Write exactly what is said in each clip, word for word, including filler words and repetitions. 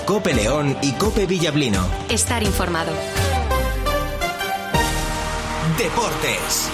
COPE León y COPE Villablino. Estar informado. Deportes.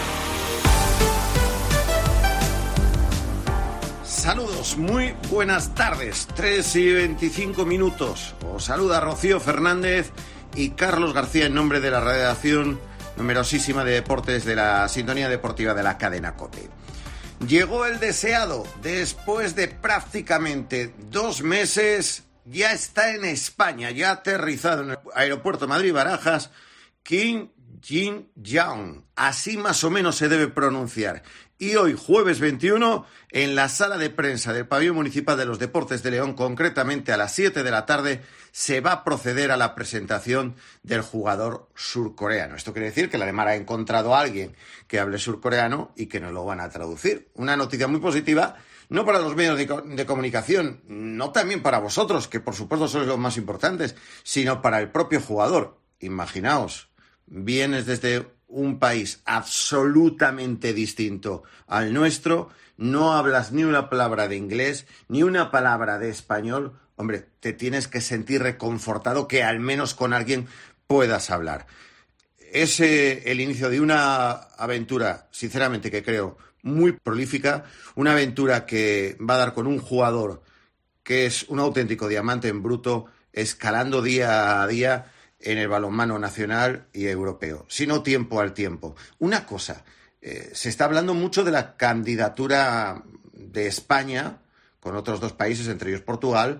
Saludos, muy buenas tardes, tres y veinticinco minutos. Os saluda Rocío Fernández y Carlos García en nombre de la redacción numerosísima de deportes de la sintonía deportiva de la cadena COPE. Llegó el deseado, después de prácticamente dos meses, ya está en España, ya aterrizado en el aeropuerto Madrid-Barajas, Kim Jin-young, así más o menos se debe pronunciar. Y hoy, jueves veintiuno, en la sala de prensa del Pabellón Municipal de los Deportes de León, concretamente a las siete de la tarde, se va a proceder a la presentación del jugador surcoreano. Esto quiere decir que la Lemar ha encontrado a alguien que hable surcoreano y que nos lo van a traducir. Una noticia muy positiva, no para los medios de, co- de comunicación, no también para vosotros, que por supuesto sois los más importantes, sino para el propio jugador. Imaginaos, vienes desde un país absolutamente distinto al nuestro, no hablas ni una palabra de inglés, ni una palabra de español, hombre, te tienes que sentir reconfortado que al menos con alguien puedas hablar. Es eh, el inicio de una aventura, sinceramente, que creo muy prolífica, una aventura que va a dar con un jugador que es un auténtico diamante en bruto, escalando día a día en el balonmano nacional y europeo, sino tiempo al tiempo. Una cosa, eh, se está hablando mucho de la candidatura de España, con otros dos países, entre ellos Portugal,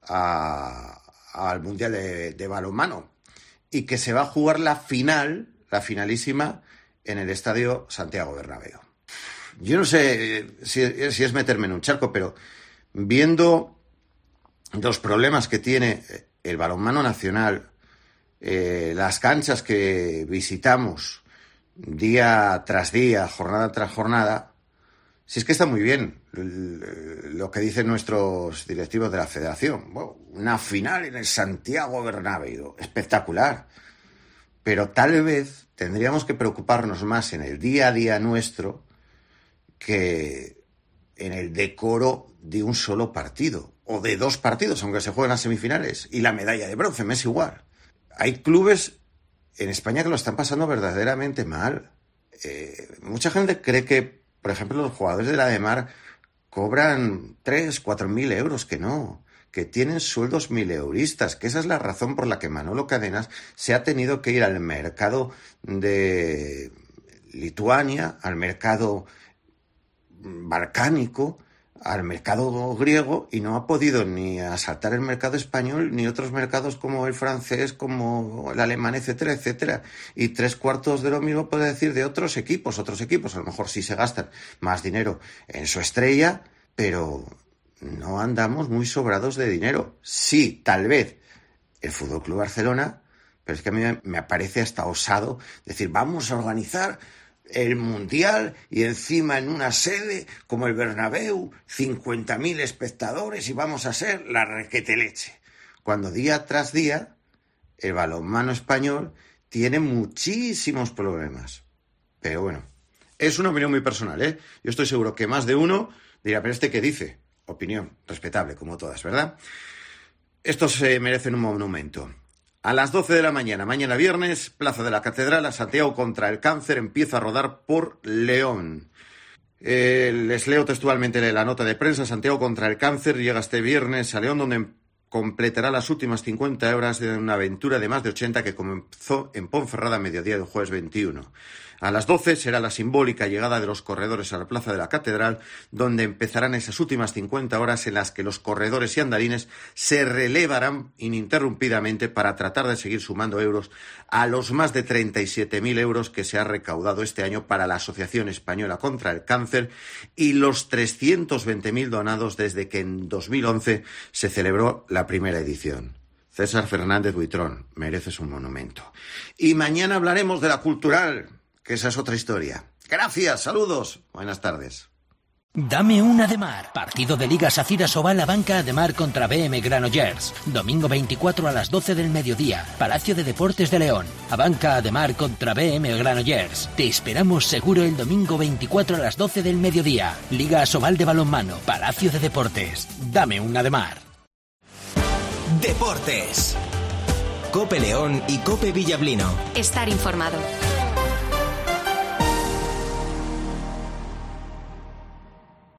a, al Mundial de, de balonmano, y que se va a jugar la final, la finalísima, en el Estadio Santiago Bernabéu. Yo no sé si, si es meterme en un charco, pero viendo los problemas que tiene el balonmano nacional, Eh, las canchas que visitamos día tras día, jornada tras jornada, si es que está muy bien lo que dicen nuestros directivos de la federación. Bueno, una final en el Santiago Bernabéu, espectacular. Pero tal vez tendríamos que preocuparnos más en el día a día nuestro que en el decoro de un solo partido, o de dos partidos, aunque se jueguen las semifinales, y la medalla de bronce, me es igual. Hay clubes en España que lo están pasando verdaderamente mal. Eh, mucha gente cree que, por ejemplo, los jugadores de la Lemar cobran tres, cuatro mil euros, que no, que tienen sueldos mileuristas, que esa es la razón por la que Manolo Cadenas se ha tenido que ir al mercado de Lituania, al mercado balcánico, al mercado griego, y no ha podido ni asaltar el mercado español ni otros mercados como el francés, como el alemán, etcétera, etcétera. Y tres cuartos de lo mismo puede decir de otros equipos. Otros equipos a lo mejor sí se gastan más dinero en su estrella, pero no andamos muy sobrados de dinero. Sí, tal vez el F C Barcelona, pero es que a mí me parece hasta osado decir, vamos a organizar el Mundial y encima en una sede como el Bernabéu, cincuenta mil espectadores y vamos a ser la requeteleche. Cuando día tras día el balonmano español tiene muchísimos problemas. Pero bueno, es una opinión muy personal, ¿eh? Yo estoy seguro que más de uno dirá, pero ¿este qué dice? Opinión respetable, como todas, ¿verdad? Estos se merecen un monumento. A las doce de la mañana, mañana viernes, Plaza de la Catedral, a Santiago contra el Cáncer, empieza a rodar por León. Eh, les leo textualmente la nota de prensa. Santiago contra el Cáncer llega este viernes a León, donde completará las últimas cincuenta horas de una aventura de más de ochenta que comenzó en Ponferrada a mediodía del jueves veintiuno. A las doce será la simbólica llegada de los corredores a la Plaza de la Catedral, donde empezarán esas últimas cincuenta horas en las que los corredores y andarines se relevarán ininterrumpidamente para tratar de seguir sumando euros a los más de treinta y siete mil euros que se ha recaudado este año para la Asociación Española contra el Cáncer y los trescientos veinte mil donados desde que en dos mil once se celebró la primera edición. César Fernández Buitrón, mereces un monumento. Y mañana hablaremos de la cultural, que esa es otra historia. Gracias, saludos, buenas tardes. Dame una de mar. Partido de Liga Sacira Sobal Abanca de Mar contra B M Granollers. Domingo veinticuatro a las doce del mediodía. Palacio de Deportes de León. Abanca de Mar contra B M Granollers. Te esperamos seguro el domingo veinticuatro a las doce del mediodía. Liga Sobal de Balonmano. Palacio de Deportes. Dame una de mar. Deportes. Cope León y Cope Villablino. Estar informado.